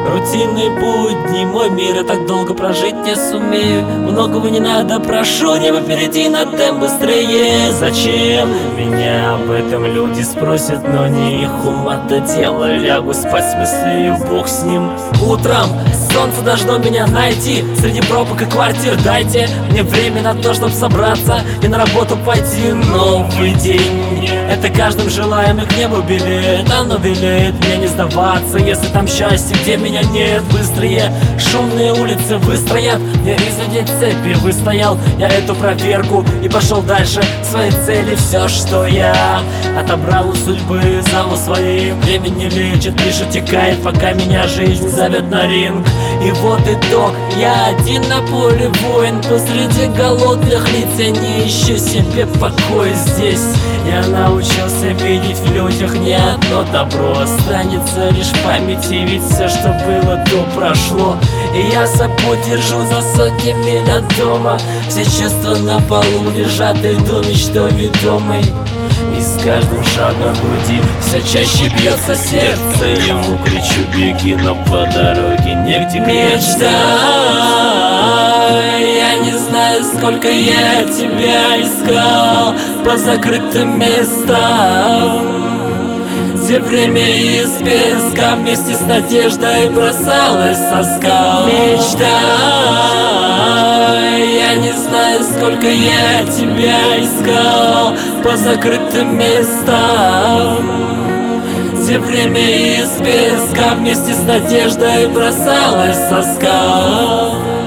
Рутинные будни, мой мир, я так долго прожить не сумею. Многого не надо, прошу, небо перейти на темп быстрее. Зачем? Меня об этом люди спросят, но не их ум это дело. Лягу спать с мыслью, бог с ним. Утром солнце должно меня найти среди пробок и квартир. Дайте мне время на то, чтобы собраться и на работу пойти. Новый день, это каждым желаем, и к небу белеет. Оно велеет мне не сдаваться, если там счастье, где меня нет. Быстрее шумные улицы выстроят, мне изудить цепи выстоял я эту проверку и пошел дальше к своей цели. Все, что я отобрал у судьбы, зову своим. Время не лечит, лишь утекает, пока меня жизнь зовет на ринг. И вот итог, я один на поле воин. Посреди голодных лиц я не ищу себе покой здесь. Я научился видеть в людях не одно добро. Останется лишь в памяти, ведь все, что было, то прошло. И я собой держу за сотни миль от дома. Все чувства на полу лежат, иду мечтой ведомой. И с каждым шагом в груди все чаще бьется сердце. Ему кричу: беги, но по дороге негде мечтай. Я не знаю, сколько я тебя искал по закрытым местам, где время из песка вместе с надеждой бросалось со скал. Мечтай. Я не знаю, сколько я тебя искал по закрытым местам, где время из песка вместе с надеждой бросалось со скал.